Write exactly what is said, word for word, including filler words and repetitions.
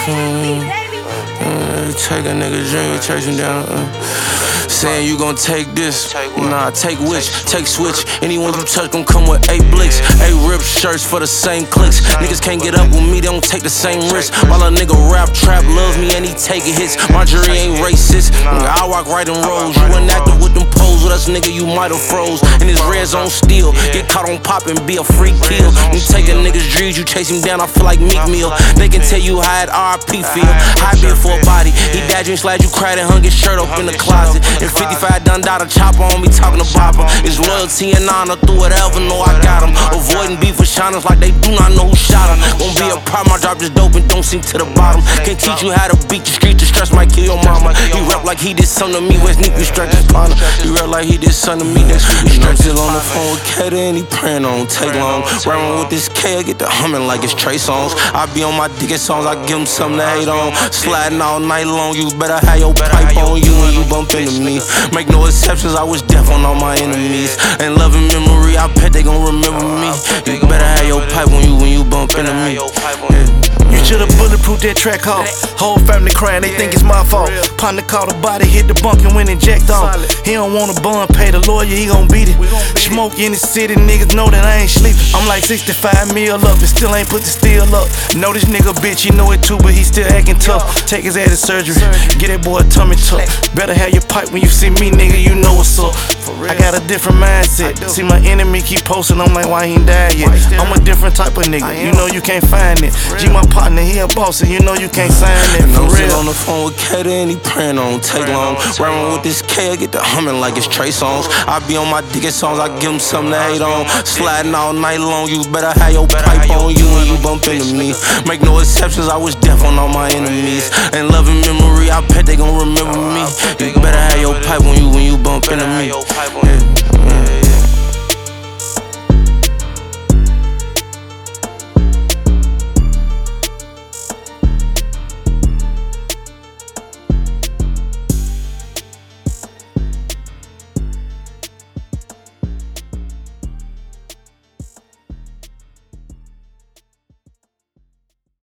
Mm, uh, take a nigga drink and chase him down. Uh. Saying you gon' take this, nah, take which, take switch. Anyone you touch gon' come with eight blicks, eight ripped shirts for the same clicks. Niggas can't get up with me, they don't take the same risk. While a nigga rap trap loves me and he taking hits. My jury ain't racist, nigga, I walk right in rows. You ain't acting with them poles with us, nigga, you might have froze. And this red zone steel, get caught on pop and be a free kill. You take a nigga's dreams, you chase him down, I feel like Meek Mill. They can tell you how it R P feel. High bid for a body, he died, you slide, you cried and hung his shirt up in the closet. And fifty-five done died a chopper on me talking about him. It's loyalty and honor through whatever, know I got him. Avoiding beef with shiners like they do not know who shot him. Gon' be a problem, I drop this dope and don't sink to the bottom. Can't teach you how to beat the street, the stress might kill your mama. He rap like he did something to me, West Nick, we stretch his partner. He rap like he did something to me, next week we stretch it on the phone with Kater and he praying on take long. Rapping with this K, I get the humming like it's Trey songs. I be on my dick songs, I give him something to hate on. Sliding all night long, you better have your pipe on you when you bump into me. Make no exceptions, I was deaf on all my enemies. And loving memory, I bet they gon' remember me. You better have your pipe when you when you bump into me. Yeah. You should've bulletproof that track off. Whole family crying, they think it's my fault. Partner caught a body, hit the bunk and went and jacked off. He don't want a bun, pay the lawyer, he gon' beat it. Smoke in the city, niggas know that I ain't sleeping. I'm like sixty-five mil up and still ain't put the steel up. Know this nigga bitch, he know it too, but he still acting tough. Take his ass to surgery, get that boy a tummy tuck. Better have your pipe when you see me, nigga, you know what's up. I got a different mindset. See my enemy keep posting, I'm like, why he ain't died yet? I'm a different type of nigga, you know you can't find it. G my partner, he a boss, and you know you can't sign it. And for I'm real. on the phone with Kater and he praying on take long. Rapping with this K, I get the humming like it's Trey songs. I be on my dick songs, I give him something to hate on. Sliding all night long, you better have your pipe on you when you bump into me. Make no exceptions, I was deaf on all my enemies. And loving memory, I bet they gon' remember me. You better have your pipe when you when you bump into me. Yeah.